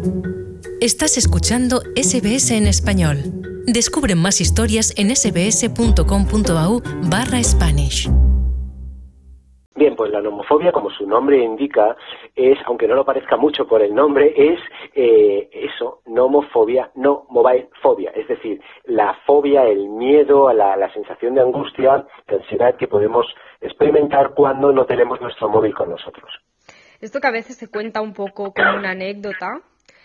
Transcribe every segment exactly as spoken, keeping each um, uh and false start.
Estás escuchando S B S en español. Descubre más historias en sbs.com.au barra Spanish. Bien, pues la nomofobia, como su nombre indica, es, aunque no lo parezca mucho por el nombre, es eh, eso, nomofobia, no mobile fobia, es decir, la fobia, el miedo a la, la sensación de angustia, de ansiedad que podemos experimentar cuando no tenemos nuestro móvil con nosotros. Esto que a veces se cuenta un poco como una anécdota,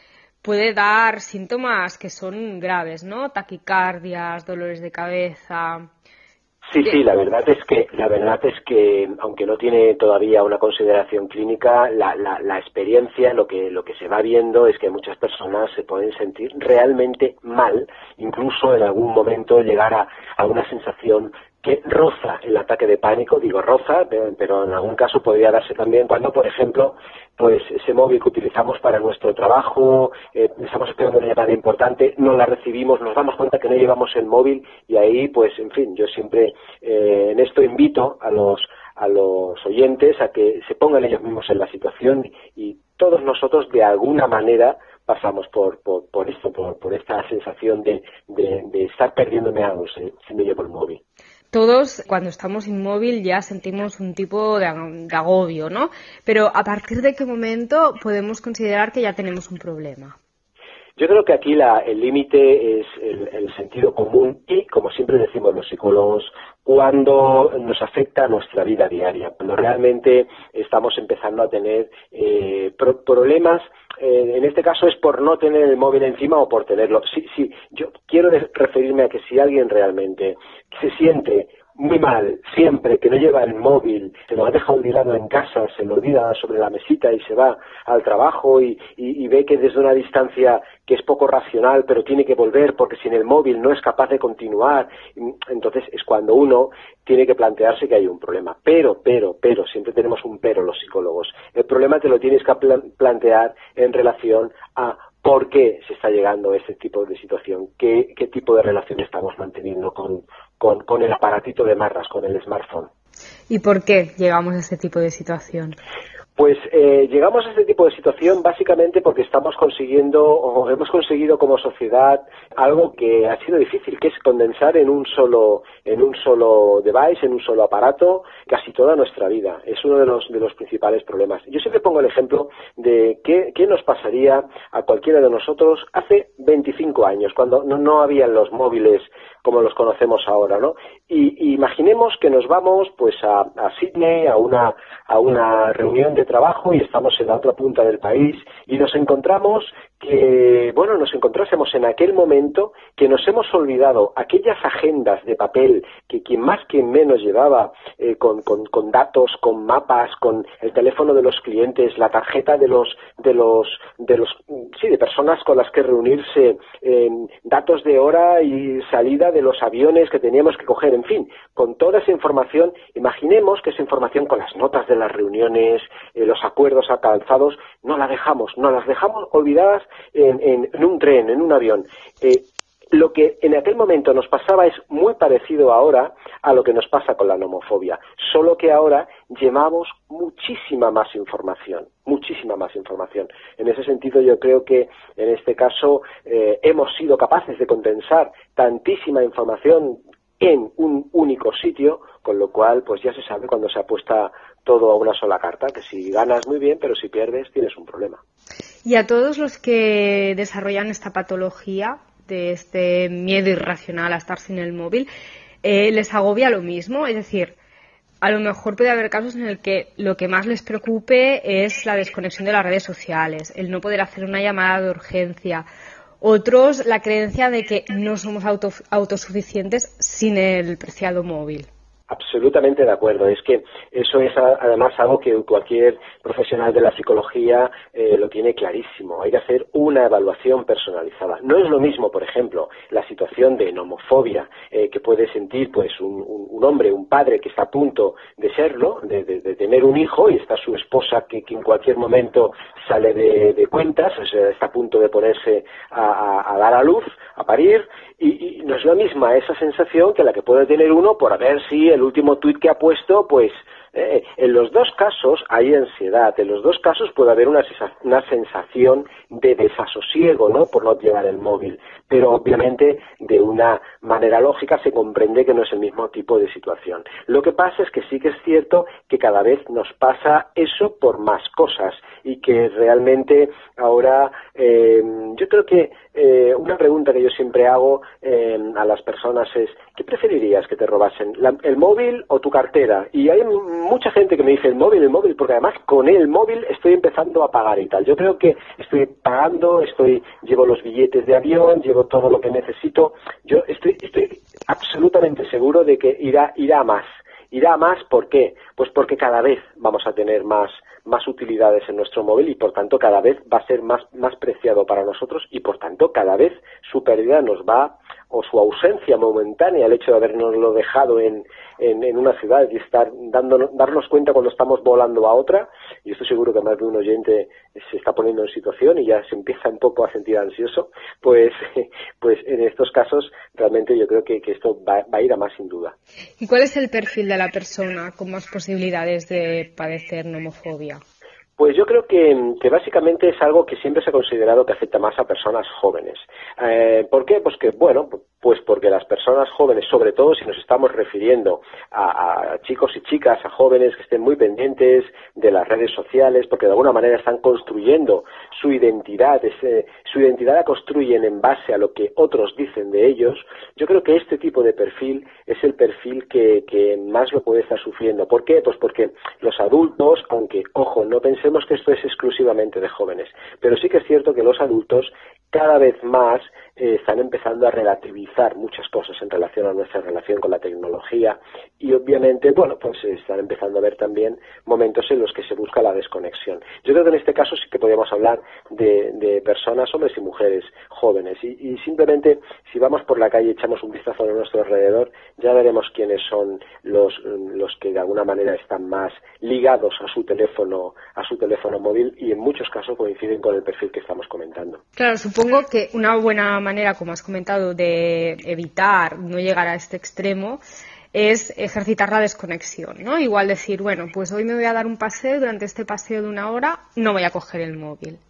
puede dar síntomas que son graves, ¿no? Taquicardias, dolores de cabeza. Sí, sí, la verdad es que la verdad es que aunque no tiene todavía una consideración clínica, la, la, la experiencia, lo que lo que se va viendo es que muchas personas se pueden sentir realmente mal, incluso en algún momento llegar a, a una sensación que roza el ataque de pánico, digo roza, pero, pero en algún caso podría darse también cuando, por ejemplo, pues ese móvil que utilizamos para nuestro trabajo, eh, estamos esperando una llamada importante, no la recibimos, nos damos cuenta que no llevamos el móvil y ahí, pues, en fin, yo siempre eh, en esto invito a los a los oyentes a que se pongan ellos mismos en la situación y todos nosotros de alguna manera pasamos por por, por esto, por, por esta sensación de, de, de estar perdiéndome algo si, si no llevo el móvil. Todos, cuando estamos inmóvil, ya sentimos un tipo de, de agobio, ¿no? Pero ¿a partir de qué momento podemos considerar que ya tenemos un problema? Yo creo que aquí la, el límite es el, el sentido común y, como siempre decimos los psicólogos, cuando nos afecta a nuestra vida diaria, cuando realmente estamos empezando a tener eh, pro- problemas, eh, en este caso es por no tener el móvil encima o por tenerlo. Sí, sí, yo quiero de- referirme a que si alguien realmente se siente muy mal, siempre que no lleva el móvil, se lo ha dejado olvidado en casa, se lo olvida sobre la mesita y se va al trabajo y, y, y ve que desde una distancia que es poco racional, pero tiene que volver porque sin el móvil no es capaz de continuar, entonces es cuando uno tiene que plantearse que hay un problema. Pero, pero, pero, siempre tenemos un pero los psicólogos. El problema te lo tienes que pl- plantear en relación a por qué se está llegando a este tipo de situación, qué, qué tipo de relación estamos manteniendo con, con, con el aparatito de marras, con el smartphone. ¿Y por qué llegamos a este tipo de situación? Pues eh, llegamos a este tipo de situación básicamente porque estamos consiguiendo o hemos conseguido como sociedad algo que ha sido difícil, que es condensar en un solo en un solo device, en un solo aparato, casi toda nuestra vida. Es uno de los de los principales problemas. Yo siempre pongo el ejemplo de qué, qué nos pasaría a cualquiera de nosotros hace veinticinco años, cuando no, no habían los móviles como los conocemos ahora, ¿no? Y, y imaginemos que nos vamos pues a, a Sydney a una a una reunión de trabajo y estamos en la otra punta del país y nos encontramos que, bueno, nos encontrásemos en aquel momento que nos hemos olvidado aquellas agendas de papel que quien más quien menos llevaba eh, con, con, con datos, con mapas, con el teléfono de los clientes, la tarjeta de los de los de los sí de personas con las que reunirse, eh, datos de hora y salida de los aviones que teníamos que coger, en fin, con toda esa información. Imaginemos que esa información con las notas de las reuniones, eh, los acuerdos alcanzados, no la dejamos, no las dejamos olvidadas en, en, en un tren, en un avión. Eh, lo que en aquel momento nos pasaba es muy parecido ahora a lo que nos pasa con la nomofobia, solo que ahora llevamos muchísima más información, muchísima más información. En ese sentido yo creo que en este caso eh, hemos sido capaces de condensar tantísima información en un único sitio, con lo cual pues ya se sabe cuando se apuesta todo a una sola carta, que si ganas muy bien, pero si pierdes tienes un problema. Y a todos los que desarrollan esta patología de este miedo irracional a estar sin el móvil, eh, les agobia lo mismo, es decir, a lo mejor puede haber casos en el que lo que más les preocupe es la desconexión de las redes sociales, el no poder hacer una llamada de urgencia. Otros, la creencia de que no somos auto, autosuficientes sin el preciado móvil. Absolutamente de acuerdo. Es que eso es además algo que cualquier profesional de la psicología eh, lo tiene clarísimo. Hay que hacer una evaluación personalizada. No es lo mismo, por ejemplo, la situación de nomofobia eh, que puede sentir pues un, un, un hombre, un padre que está a punto de serlo, de, de, de tener un hijo, y está su esposa que, que en cualquier momento sale de, de cuentas, o sea, está a punto de ponerse a, a, a dar a luz, a parir, y, y no es la misma esa sensación que la que puede tener uno por a ver si el último tuit que ha puesto pues Eh, en los dos casos hay ansiedad, en los dos casos puede haber una, una sensación de desasosiego, ¿no?, por no llevar el móvil, pero obviamente de una manera lógica se comprende que no es el mismo tipo de situación. Lo que pasa es que sí que es cierto que cada vez nos pasa eso por más cosas y que realmente ahora eh, yo creo que eh, una pregunta que yo siempre hago eh, a las personas es ¿qué preferirías que te robasen? La, ¿el móvil o tu cartera? Y hay mucha gente que me dice el móvil, el móvil, porque además con el móvil estoy empezando a pagar y tal. Yo creo que estoy pagando, estoy llevo los billetes de avión, llevo todo lo que necesito. Yo estoy, estoy absolutamente seguro de que irá, irá a más. Irá a más, ¿por qué? Pues porque cada vez vamos a tener más, más utilidades en nuestro móvil y por tanto cada vez va a ser más, más preciado para nosotros y por tanto cada vez su pérdida nos va, o su ausencia momentánea, el hecho de habernoslo dejado en, en, en una ciudad y estar dándonos, darnos cuenta cuando estamos volando a otra, y estoy seguro que más de un oyente se está poniendo en situación y ya se empieza un poco a sentir ansioso, pues, pues en estos casos realmente yo creo que, que esto va, va a ir a más sin duda. ¿Y cuál es el perfil de la persona con más posibilidades de padecer nomofobia? Pues yo creo que, que básicamente es algo que siempre se ha considerado que afecta más a personas jóvenes. Eh, ¿Por qué? Pues que, bueno, pues porque las personas jóvenes, sobre todo si nos estamos refiriendo a, a chicos y chicas, a jóvenes que estén muy pendientes de las redes sociales, porque de alguna manera están construyendo su identidad, ese, su identidad la construyen en base a lo que otros dicen de ellos, yo creo que este tipo de perfil es el perfil que, que más lo puede estar sufriendo. ¿Por qué? Pues porque los adultos, aunque, ojo, no pensemos que esto es exclusivamente de jóvenes, pero sí que es cierto que los adultos cada vez más eh, están empezando a relativizar muchas cosas en relación a nuestra relación con la tecnología y obviamente, bueno, pues están empezando a ver también momentos en los que se busca la desconexión. Yo creo que en este caso sí que podríamos hablar de, de personas, hombres y mujeres jóvenes y, y simplemente si vamos por la calle y echamos un vistazo a nuestro alrededor ya veremos quiénes son los, los que de alguna manera están más ligados a su teléfono, a su teléfono móvil y en muchos casos coinciden con el perfil que estamos comentando. Claro, supongo que una buena manera, como has comentado, de evitar no llegar a este extremo es ejercitar la desconexión, ¿no? Igual decir, bueno, pues hoy me voy a dar un paseo, durante este paseo de una hora no voy a coger el móvil.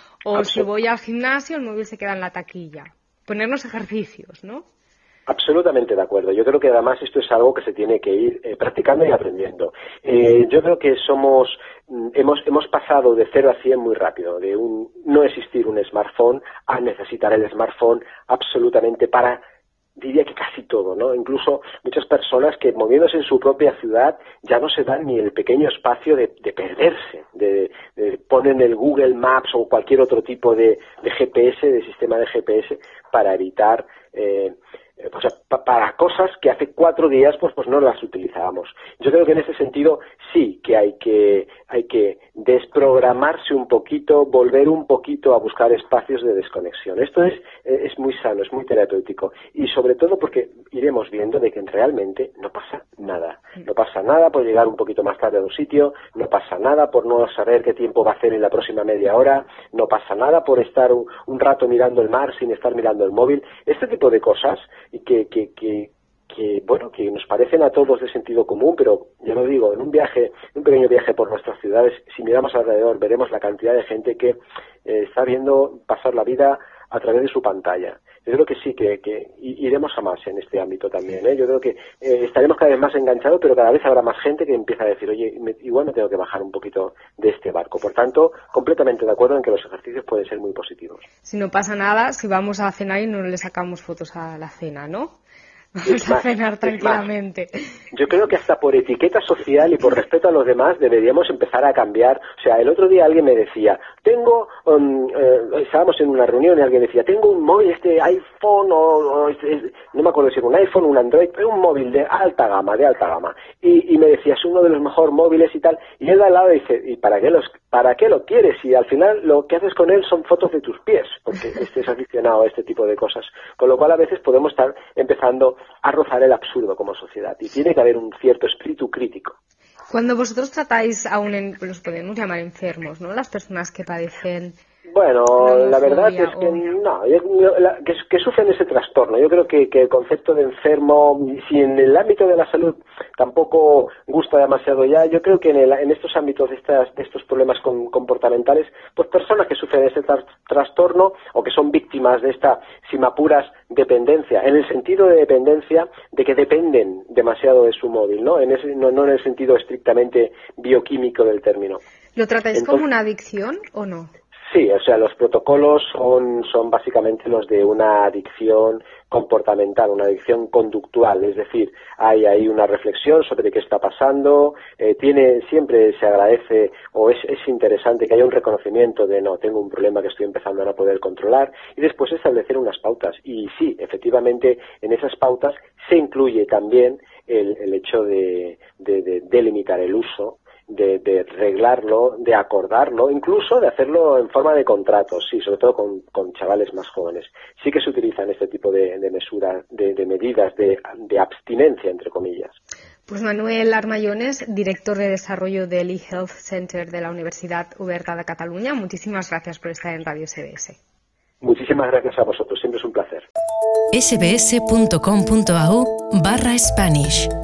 O si voy al gimnasio, el móvil se queda en la taquilla. Ponernos ejercicios, ¿no? Absolutamente de acuerdo. Yo creo que además esto es algo que se tiene que ir eh, practicando y aprendiendo. Eh, yo creo que somos, hemos, hemos pasado de cero a cien muy rápido, de un no existir un smartphone a necesitar el smartphone absolutamente para, diría que casi todo, ¿no? Incluso muchas personas que moviéndose en su propia ciudad ya no se dan ni el pequeño espacio de, de perderse, de, de ponen el Google Maps o cualquier otro tipo de, de G P S, de sistema de G P S para evitar eh, o sea, pa para cosas que hace cuatro días pues pues no las utilizábamos. Yo creo que en ese sentido sí que hay que hay que desprogramarse un poquito, volver un poquito a buscar espacios de desconexión. Esto es es muy sano, es muy terapéutico y sobre todo porque iremos viendo de que realmente no pasa nada. No pasa nada por llegar un poquito más tarde a un sitio, no pasa nada por no saber qué tiempo va a hacer en la próxima media hora, no pasa nada por estar un, un rato mirando el mar sin estar mirando el móvil. Este tipo de cosas y que, que, que, que, bueno, que nos parecen a todos de sentido común, pero ya lo digo, en un viaje, un pequeño viaje por nuestras ciudades, si miramos alrededor, veremos la cantidad de gente que eh, está viendo pasar la vida a través de su pantalla. Yo creo que sí, que, que iremos a más en este ámbito también, ¿eh? Yo creo que eh, estaremos cada vez más enganchados, pero cada vez habrá más gente que empieza a decir, oye, me, igual me tengo que bajar un poquito de este barco. Por tanto, completamente de acuerdo en que los ejercicios pueden ser muy positivos. Si no pasa nada, si vamos a cenar y no le sacamos fotos a la cena, ¿no? Vamos a cenar tranquilamente. Yo creo que hasta por etiqueta social y por respeto a los demás deberíamos empezar a cambiar. O sea, el otro día alguien me decía, tengo, um, eh, estábamos en una reunión y alguien decía, tengo un móvil, este iPhone, o, o este, no me acuerdo si era un iPhone o un Android, pero un móvil de alta gama, de alta gama. Y, y me decía, es uno de los mejores móviles y tal. Y él de al lado dice, ¿y para qué, los, para qué lo quieres? Y al final lo que haces con él son fotos de tus pies, porque estés aficionado a este tipo de cosas. Con lo cual a veces podemos estar empezando a rozar el absurdo como sociedad y tiene que haber un cierto espíritu crítico. Cuando vosotros tratáis a un, los podemos llamar enfermos, ¿no? Las personas que padecen Bueno, Nomofobia, la verdad es que o... no, yo- yo- la- que, que sufren ese trastorno. Yo creo que, que el concepto de enfermo, si en el ámbito de la salud tampoco gusta demasiado ya, yo creo que en, el- en estos ámbitos de, estas, de estos problemas con- comportamentales, pues personas que sufren ese tras- trastorno o que son víctimas de esta, si me apuras, dependencia, en el sentido de dependencia de que dependen demasiado de su móvil, ¿no? En ese, no, no en el sentido estrictamente bioquímico del término. ¿Lo tratáis Entonces, como una adicción o no? sí, o sea, los protocolos son, son básicamente los de una adicción comportamental, una adicción conductual, es decir, hay ahí una reflexión sobre qué está pasando, eh, tiene, siempre se agradece o es, es interesante que haya un reconocimiento de no, tengo un problema que estoy empezando a no poder controlar, y después establecer unas pautas. Y sí, efectivamente, en esas pautas se incluye también el, el hecho de, de, de delimitar el uso, de, de reglarlo, de acordarlo, incluso de hacerlo en forma de contratos, sí, sobre todo con, con chavales más jóvenes. Sí que se utilizan este tipo de, de mesuras, de, de medidas de, de abstinencia, entre comillas. Pues Manuel Armayones, director de desarrollo del eHealth Center de la Universidad Oberta de Cataluña, muchísimas gracias por estar en Radio S B S. Muchísimas gracias a vosotros, siempre es un placer. sbs.com.au barra Spanish